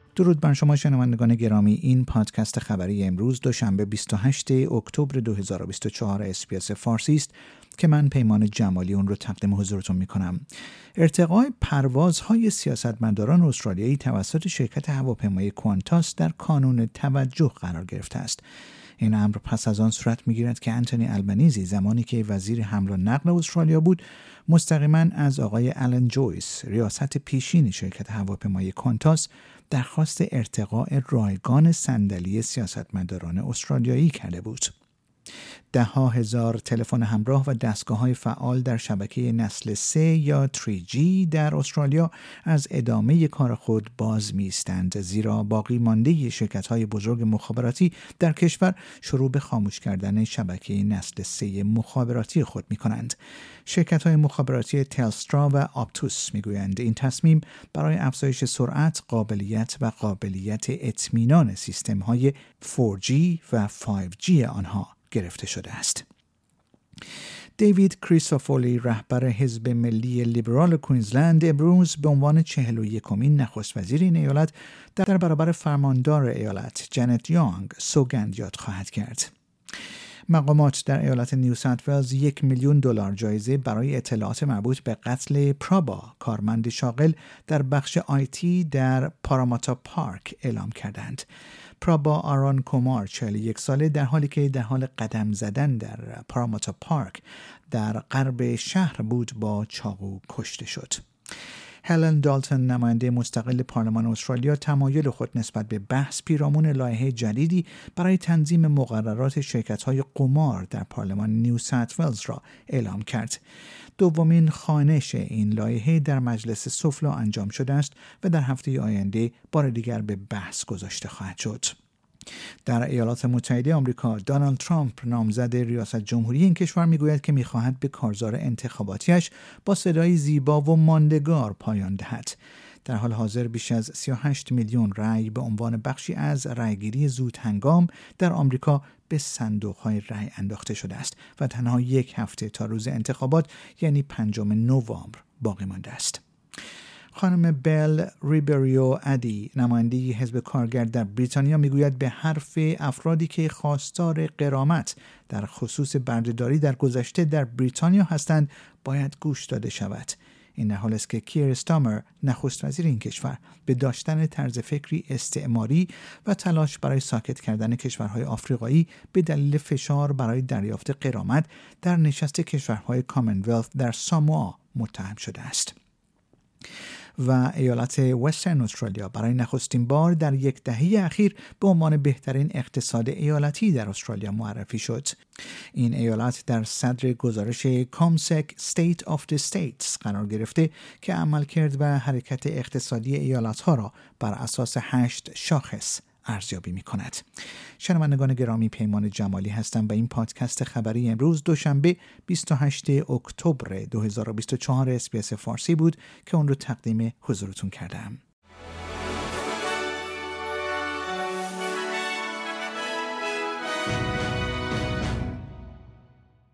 درود بر شما شنوندگان گرامی. این پادکست خبری امروز دوشنبه 28 اکتبر 2024 اس‌بی‌اس فارسی است که من پیمان جمالی اون رو تقدیم حضورتون می‌کنم. ارتقای پروازهای سیاستمداران استرالیایی توسط شرکت هواپیمایی کوانتاس در کانون توجه قرار گرفته است. این امر پس از آن صورت می‌گیرد که انتونی البنیزی زمانی که وزیر حمل و نقل استرالیا بود مستقیما از آقای آلن جویس ریاست پیشین شرکت هواپیمایی کوانتاس درخواست ارتقاء رایگان صندلی سیاستمداران استرالیایی کرده بود. ده‌ها هزار تلفن همراه و دستگاه‌های فعال در شبکه نسل 3 یا 3G در استرالیا از ادامه کار خود باز می‌ایستند، زیرا باقی مانده شرکت‌های بزرگ مخابراتی در کشور شروع به خاموش کردن شبکه نسل 3 مخابراتی خود می‌کنند. شرکت‌های مخابراتی تلسترا و آپتوس می‌گویند این تصمیم برای افزایش سرعت، قابلیت اطمینان سیستم‌های 4G و 5G آنها گرفته شده است. دیوید کریستوفولی رهبر حزب ملی لیبرال کوینزلند امروز به عنوان 41مین نخست وزیر این ایالت در برابر فرماندار ایالت جنت یانگ سوگند یاد خواهد کرد. مقامات در ایالت نیو ساوت ولز $1,000,000 جایزه برای اطلاعات مربوط به قتل پرابا، کارمند شاغل در بخش آیتی در پاراماتا پارک، اعلام کردند. پرابا آرون کومار 41 ساله در حالی که در حال قدم زدن در پاراماتا پارک در غرب شهر بود با چاقو کشته شد. هلن دالتون نماینده مستقل پارلمان استرالیا تمایل خود نسبت به بحث پیرامون لایحه جدیدی برای تنظیم مقررات شرکت‌های قمار در پارلمان نیو ساوت ولز را اعلام کرد. دومین خوانش این لایحه در مجلس سفلا انجام شده است و در هفته آینده بار دیگر به بحث گذاشته خواهد شد. در ایالات متحده آمریکا دونالد ترامپ نامزد ریاست جمهوری این کشور میگوید که میخواهد به کارزار انتخاباتیش با صدای زیبا و ماندگار پایان دهد. در حال حاضر بیش از 38 میلیون رأی به عنوان بخشی از رأیگیری زود هنگام در آمریکا به صندوق‌های رأی انداخته شده است و تنها یک هفته تا روز انتخابات یعنی 5 نوامبر باقی مانده است. خانم بل ریبریو ادی نماینده حزب کارگر در بریتانیا میگوید به حرف افرادی که خواستار غرامت در خصوص بردهداری در گذشته در بریتانیا هستند باید گوش داده شود. این در حالی است که کیر استارمر نخست وزیر این کشور به داشتن طرز فکری استعماری و تلاش برای ساکت کردن کشورهای آفریقایی به دلیل فشار برای دریافت غرامت در نشست کشورهای کامنولث در ساموآ متهم شده است. و ایالت وسترن استرالیا برای نخستین بار در یک دهه اخیر به عنوان بهترین اقتصاد ایالتی در استرالیا معرفی شد. این ایالت در صدر گزارش کامسک State of the States قرار گرفته که عملکرد و حرکت اقتصادی ایالت‌ها را بر اساس 8 شاخص ارزیابی می‌کند. شنوندگان گرامی، پیمان جمالی هستم و این پادکست خبری امروز دوشنبه 28 اکتبر 2024 اس‌بی‌اس فارسی بود که اون رو تقدیم حضورتون کردم.